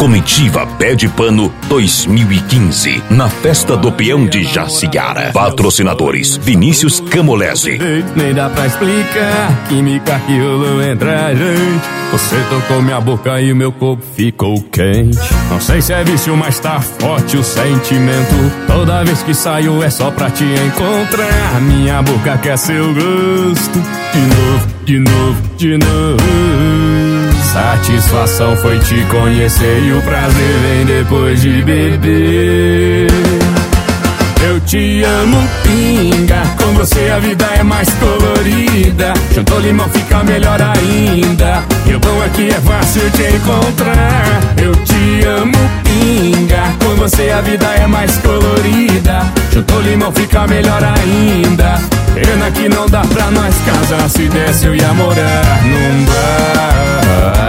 Comitiva Pé de Pano 2015, na Festa do Peão de Jaciara. Patrocinadores: Vinícius Camolese. Nem dá pra explicar, química que rolou entre a gente. Você tocou minha boca e o meu corpo ficou quente. Não sei se é vício, mas tá forte o sentimento. Toda vez que saio é só pra te encontrar. Minha boca quer seu gosto. De novo, de novo, de novo. Satisfação foi te conhecer e o prazer vem depois de beber. Eu te amo, pinga. Com você a vida é mais colorida. Juntou limão fica melhor ainda. E o bom é que é fácil te encontrar. Eu te amo, pinga. Com você a vida é mais colorida. Juntou limão fica melhor ainda. Pena que não dá pra nós casar. Se desse eu ia morar num bar.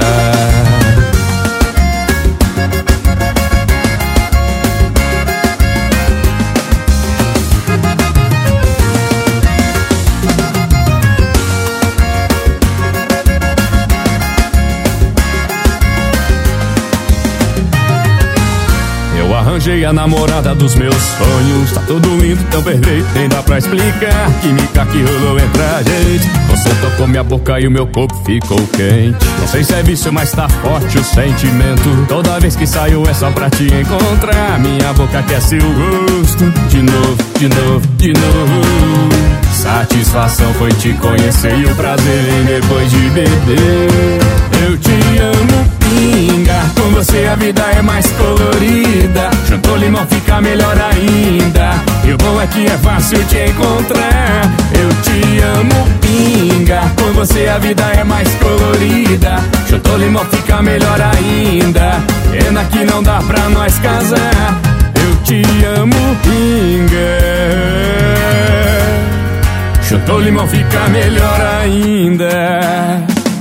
Arranjei a namorada dos meus sonhos. Tá tudo lindo, tão perfeito, nem dá pra explicar. Química que rolou entre a gente. Você tocou minha boca e o meu corpo ficou quente. Não sei se é vício, mas tá forte o sentimento. Toda vez que saio é só pra te encontrar. Minha boca quer seu gosto. De novo, de novo, de novo. Satisfação foi te conhecer e o prazer vem depois de beber. Eu te amo, pinga. Com você a vida é mais colorida. Juntou limão fica melhor ainda. E o bom é que é fácil te encontrar. Eu te amo, pinga. Com você a vida é mais colorida. Juntou limão fica melhor ainda. Pena que não dá pra nós casar. Eu te amo, pinga. Juntou limão fica melhor ainda.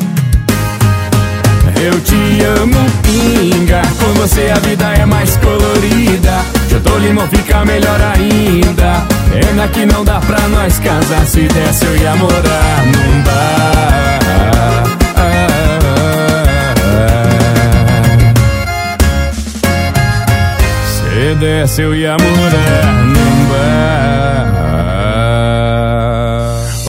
Eu te amo, pinga. Com você a vida é mais colorida. Juntou limão fica melhor ainda. Pena que não dá pra nós casar. Se desse eu ia morar num bar. Se desse eu ia morar num bar.